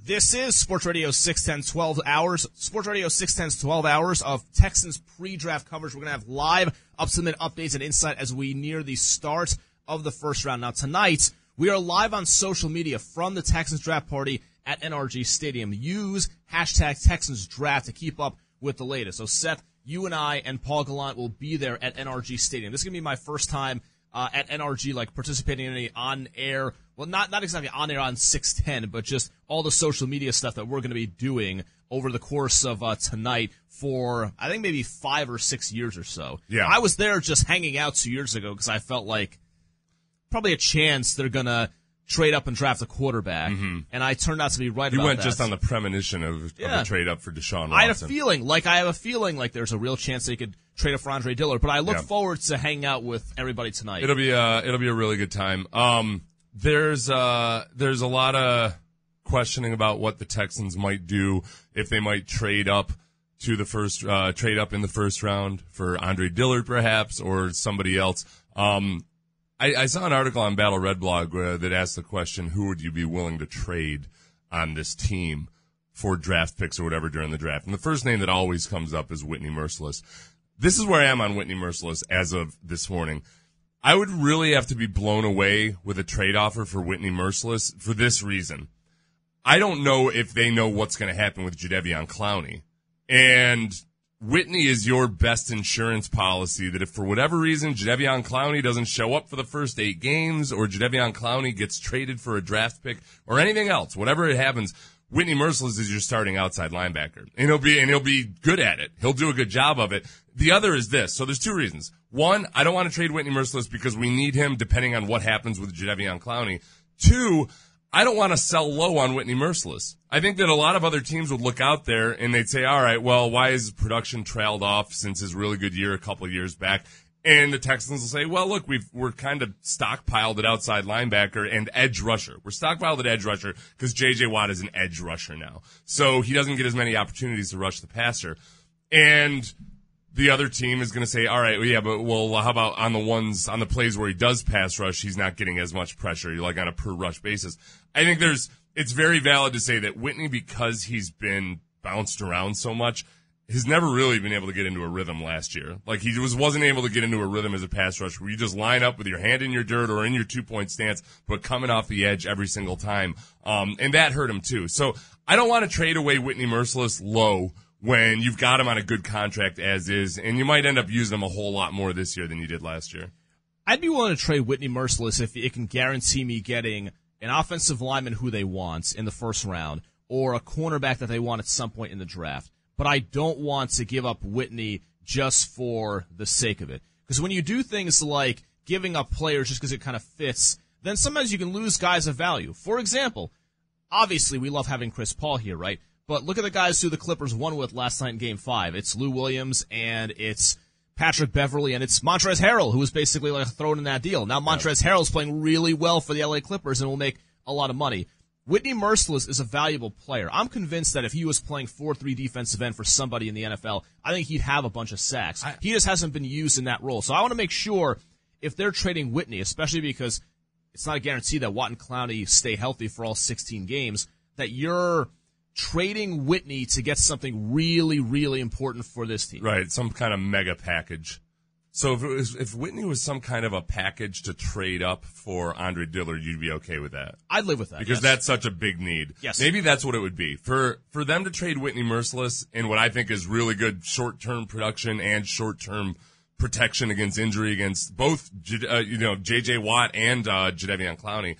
This is Sports Radio 610 12 hours. Sports Radio 610's 12 hours of Texans pre-draft coverage. We're going to have live up-to-the-minute updates and insight as we near the start of the first round. Now, tonight, we are live on social media from the Texans draft party at NRG Stadium. Use hashtag Texans draft to keep up with the latest. So, Seth, you and I and Paul Gallant will be there at NRG Stadium. This is going to be my first time at NRG, like participating in any on-air, well, not exactly on-air on 610, but just all the social media stuff that we're going to be doing over the course of tonight for, I think, maybe 5 or 6 years or so. Yeah. I was there just hanging out 2 years ago because I felt like probably a chance they're going to trade up and draft a quarterback, and I turned out to be right about that. You went just on the premonition of a trade up for Deshaun Watson. I have a feeling like there's a real chance they could trade up for Andre Dillard, but I look forward to hanging out with everybody tonight. It'll be a really good time. There's a lot of questioning about what the Texans might do if they might trade up to the first trade up in the first round for Andre Dillard perhaps or somebody else. I saw an article on Battle Red Blog that asked the question, who would you be willing to trade on this team for draft picks or whatever during the draft? And the first name that always comes up is Whitney Mercilus. This is where I am on Whitney Mercilus as of this morning. I would really have to be blown away with a trade offer for Whitney Mercilus for this reason. I don't know if they know what's going to happen with Jadeveon Clowney. And Whitney is your best insurance policy that if for whatever reason Jadeveon Clowney doesn't show up for the first 8 games or Jadeveon Clowney gets traded for a draft pick or anything else, whatever it happens, Whitney Mercilus is your starting outside linebacker. And he'll be good at it. He'll do a good job of it. The other is this. So there's 2 reasons. One, I don't want to trade Whitney Mercilus because we need him depending on what happens with Jadeveon Clowney. 2, I don't want to sell low on Whitney Mercilus. I think that a lot of other teams would look out there and they'd say, all right, well, why is his production trailed off since his really good year a couple of years back? And the Texans will say, well, look, we're kind of stockpiled at outside linebacker and edge rusher. We're stockpiled at edge rusher because J.J. Watt is an edge rusher now. So he doesn't get as many opportunities to rush the passer. And the other team is going to say, all right, how about on the plays where he does pass rush, he's not getting as much pressure, like on a per rush basis. I think it's very valid to say that Whitney, because he's been bounced around so much, has never really been able to get into a rhythm last year. Like he wasn't able to get into a rhythm as a pass rusher where you just line up with your hand in your dirt or in your 2-point stance, but coming off the edge every single time. And that hurt him too. So I don't want to trade away Whitney Mercilus low when you've got him on a good contract as is, and you might end up using him a whole lot more this year than you did last year. I'd be willing to trade Whitney Mercilus if it can guarantee me getting an offensive lineman who they want in the first round or a cornerback that they want at some point in the draft. But I don't want to give up Whitney just for the sake of it. Because when you do things like giving up players just because it kind of fits, then sometimes you can lose guys of value. For example, obviously we love having Chris Paul here, right? But look at the guys who the Clippers won with last night in Game 5. It's Lou Williams, and it's Patrick Beverley, and it's Montrezl Harrell, who was basically like thrown in that deal. Now Montrezl Harrell's playing really well for the LA Clippers and will make a lot of money. Whitney Mercilus is a valuable player. I'm convinced that if he was playing 4-3 defensive end for somebody in the NFL, I think he'd have a bunch of sacks. He just hasn't been used in that role. So I want to make sure if they're trading Whitney, especially because it's not a guarantee that Watt and Clowney stay healthy for all 16 games, that you're trading Whitney to get something really, really important for this team. Right, some kind of mega package. So if Whitney was some kind of a package to trade up for Andre Dillard, you'd be okay with that? I'd live with that. Because that's such a big need. Yes. Maybe that's what it would be. For them to trade Whitney Mercilus in what I think is really good short-term production and short-term protection against injury against both J.J. Watt and Jadeveon Clowney,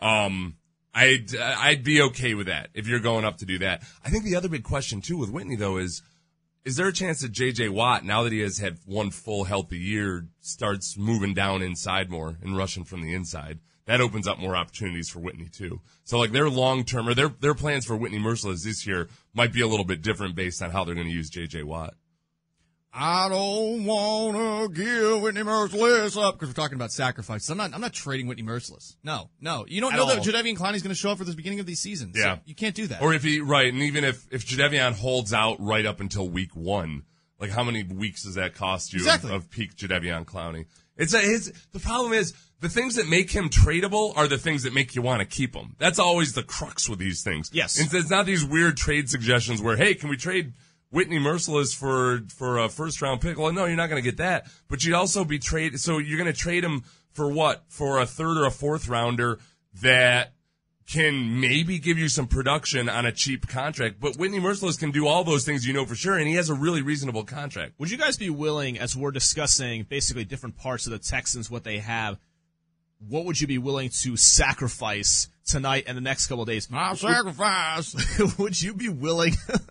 I'd be okay with that if you're going up to do that. I think the other big question, too, with Whitney, though, is there a chance that J.J. Watt, now that he has had one full healthy year, starts moving down inside more and rushing from the inside? That opens up more opportunities for Whitney, too. So, like, their long-term, or their plans for Whitney Mercilus this year might be a little bit different based on how they're going to use J.J. Watt. I don't want to give Whitney Mercilus up because we're talking about sacrifices. I'm not trading Whitney Mercilus. No. You don't know that Jadeveon Clowney is going to show up for the beginning of these seasons. Yeah. So you can't do that. Or and even if Jadeveon holds out right up until week 1, like how many weeks does that cost you of peak Jadeveon Clowney? The problem is the things that make him tradable are the things that make you want to keep him. That's always the crux with these things. Yes. It's not these weird trade suggestions where, hey, can we trade Whitney Mercilus for a first-round pick? Well, no, you're not going to get that. But you'd also be so you're going to trade him for what? For a third or a fourth rounder that can maybe give you some production on a cheap contract. But Whitney Mercilus can do all those things, for sure, and he has a really reasonable contract. Would you guys be willing, as we're discussing basically different parts of the Texans, what they have, what would you be willing to sacrifice tonight and the next couple of days? I'll sacrifice. Would you be willing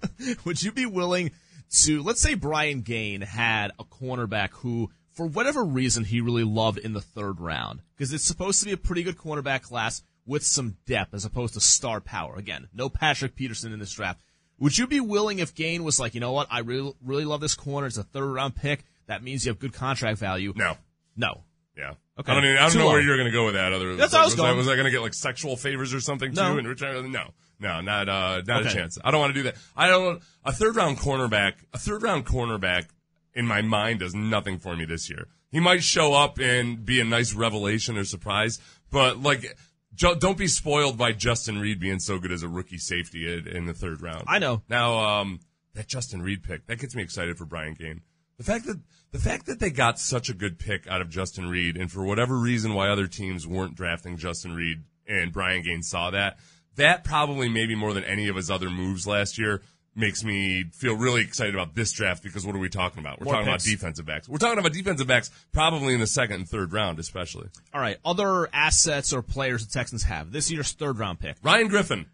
to, let's say Brian Gain had a cornerback who, for whatever reason, he really loved in the third round, because it's supposed to be a pretty good cornerback class with some depth as opposed to star power. Again, no Patrick Peterson in this draft. Would you be willing, if Gain was like, you know what, I really love this corner, it's a third round pick, that means you have good contract value? No. Yeah. Okay. I don't know where you're going to go with that. That's how I was going. Was I going to get like sexual favors or something too? No. In return? No, not a chance. I don't want to do that. A third round cornerback in my mind does nothing for me this year. He might show up and be a nice revelation or surprise, but don't be spoiled by Justin Reed being so good as a rookie safety in the third round. I know. Now, that Justin Reed pick, that gets me excited for Brian Gain. The fact that they got such a good pick out of Justin Reed, and for whatever reason why other teams weren't drafting Justin Reed and Brian Gain saw that probably maybe more than any of his other moves last year makes me feel really excited about this draft, because what are we talking about? We're talking about defensive backs. We're talking about defensive backs probably in the second and third round especially. All right, other assets or players the Texans have. This year's third round pick. Ryan Griffin.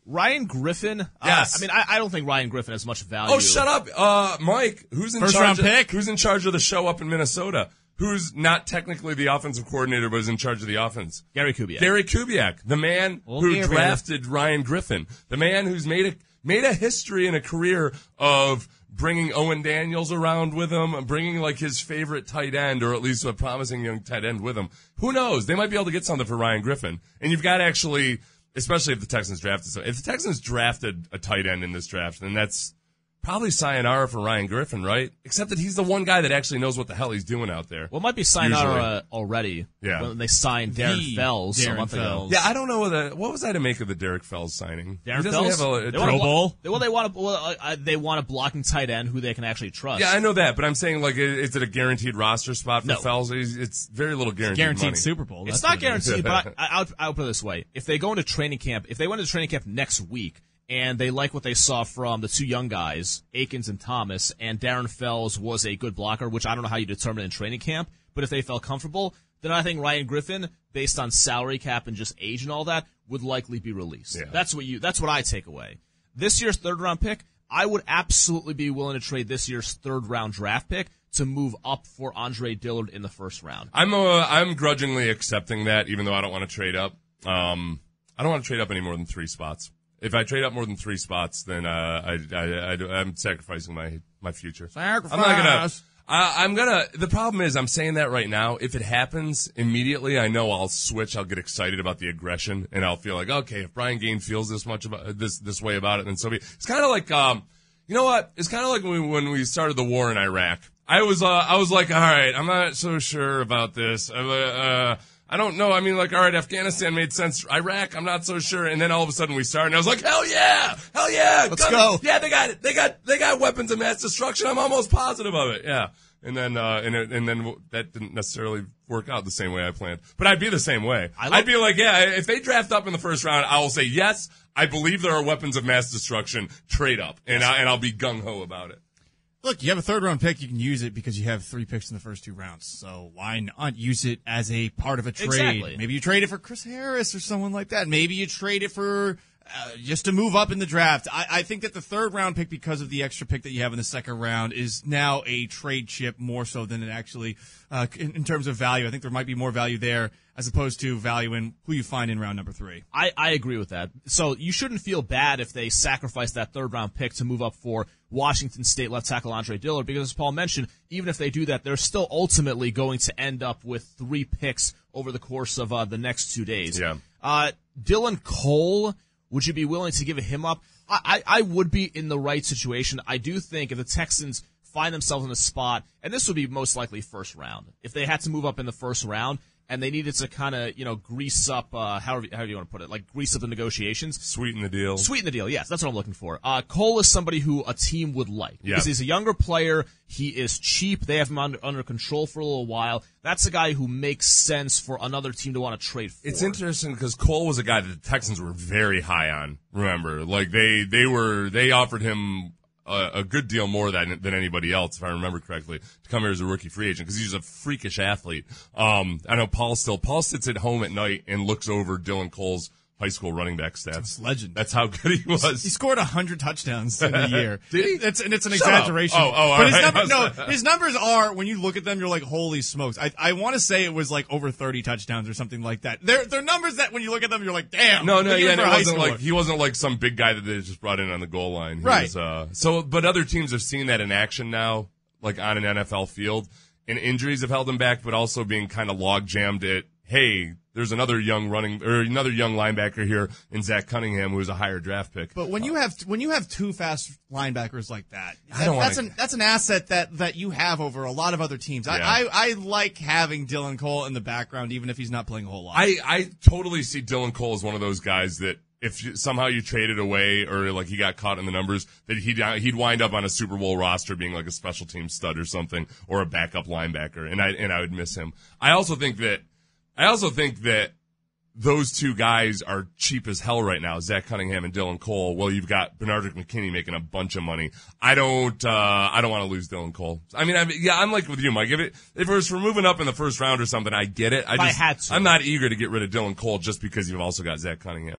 Yes. I don't think Ryan Griffin has much value. Oh, shut up. Mike, who's in charge of the show up in Minnesota? Who's not technically the offensive coordinator, but is in charge of the offense? Gary Kubiak. Gary Kubiak, the man who drafted Ryan Griffin. The man who's made a history and a career of bringing Owen Daniels around with him, bringing like his favorite tight end, or at least a promising young tight end with him. Who knows? They might be able to get something for Ryan Griffin. And you've got especially if the Texans drafted. So if the Texans drafted a tight end in this draft, then that's probably sayonara for Ryan Griffin, right? Except that he's the one guy that actually knows what the hell he's doing out there. Well, it might be sayonara already. Yeah. When they signed Darren Fells a month ago. Yeah, I don't know what was I to make of the Derek Fells signing. Darren Fells? Have a Pro Bowl? They want a blocking tight end who they can actually trust. Yeah, I know that, but I'm saying, is it a guaranteed roster spot for Fells? It's very little guaranteed money. Super Bowl. It's not guaranteed, but I'll put it this way. If they go into training camp, if they went into training camp next week, and they like what they saw from the two young guys, Akins and Thomas, and Darren Fells was a good blocker, which I don't know how you determine in training camp, but if they felt comfortable, then I think Ryan Griffin, based on salary cap and just age and all that, would likely be released. Yeah. That's what I take away. This year's third round pick, I would absolutely be willing to trade this year's third round draft pick to move up for Andre Dillard in the first round. I'm grudgingly accepting that, even though I don't want to trade up. I don't want to trade up any more than 3 spots. If I trade up more than 3 spots, then I'm sacrificing my future. Sacrifice. The problem is I'm saying that right now. If it happens immediately, I know I'll switch. I'll get excited about the aggression, and I'll feel like, okay, if Brian Gain feels this much about this way about it, then so be it. It's kind of like, you know what? It's kind of like when we started the war in Iraq. I was like, all right, I'm not so sure about this. I don't know. I mean, all right, Afghanistan made sense. Iraq, I'm not so sure. And then all of a sudden we started, and I was like, hell yeah! Let's go. Yeah, they got it. They got weapons of mass destruction. I'm almost positive of it. Yeah. And then that didn't necessarily work out the same way I planned. But I'd be the same way. I'd be like, yeah, if they draft up in the first round, I will say, yes, I believe there are weapons of mass destruction. Trade up. And I'll be gung-ho about it. Look, you have a third-round pick. You can use it because you have 3 picks in the first 2 rounds. So why not use it as a part of a trade? Exactly. Maybe you trade it for Chris Harris or someone like that. Maybe you trade it for just to move up in the draft. I think that the third-round pick, because of the extra pick that you have in the second round, is now a trade chip more so than it actually, in terms of value. I think there might be more value there as opposed to value in who you find in round number 3. I agree with that. So you shouldn't feel bad if they sacrifice that third-round pick to move up for Washington State left tackle Andre Dillard, because as Paul mentioned, even if they do that, they're still ultimately going to end up with 3 picks over the course of the next 2 days. Yeah. Dylan Cole, would you be willing to give him up? I would be in the right situation. I do think if the Texans find themselves in a spot, and this would be most likely first round, if they had to move up in the first round, and they needed to kind of, grease up, however you want to put it, like grease up the negotiations. Sweeten the deal. Sweeten the deal, yes, that's what I'm looking for. Cole is somebody who a team would like. Yeah. Because he's a younger player, he is cheap, they have him under control for a little while. That's a guy who makes sense for another team to want to trade for. It's interesting because Cole was a guy that the Texans were very high on, remember? Like, they offered him a good deal more than anybody else, if I remember correctly, to come here as a rookie free agent, because he's a freakish athlete. I know Paul sits at home at night and looks over Dylan Cole's high school running back stats. Legend. That's how good he was. He scored 100 touchdowns in a year. Did he? It's an Shut exaggeration. up. Oh, but his numbers are, when you look at them, you're like, holy smokes. I want to say it was like over 30 touchdowns or something like that. They're numbers that when you look at them, you're like, damn. He wasn't like some big guy that they just brought in on the goal line. He right. Was, but other teams have seen that in action now, like on an NFL field, and injuries have held him back, but also being kind of log jammed at, hey, there's another young linebacker here in Zach Cunningham, who's a higher draft pick. But when you have two fast linebackers like that, that's an asset that you have over a lot of other teams. Yeah. I like having Dylan Cole in the background, even if he's not playing a whole lot. I totally see Dylan Cole as one of those guys that if somehow you traded away or like he got caught in the numbers, that he'd wind up on a Super Bowl roster being like a special team stud or something, or a backup linebacker, and I would miss him. I also think that those two guys are cheap as hell right now, Zach Cunningham and Dylan Cole. Well, you've got Bernard McKinney making a bunch of money. I don't want to lose Dylan Cole. I'm like with you, Mike. If it was for moving up in the first round or something, I get it. I had to. I'm not eager to get rid of Dylan Cole just because you've also got Zach Cunningham.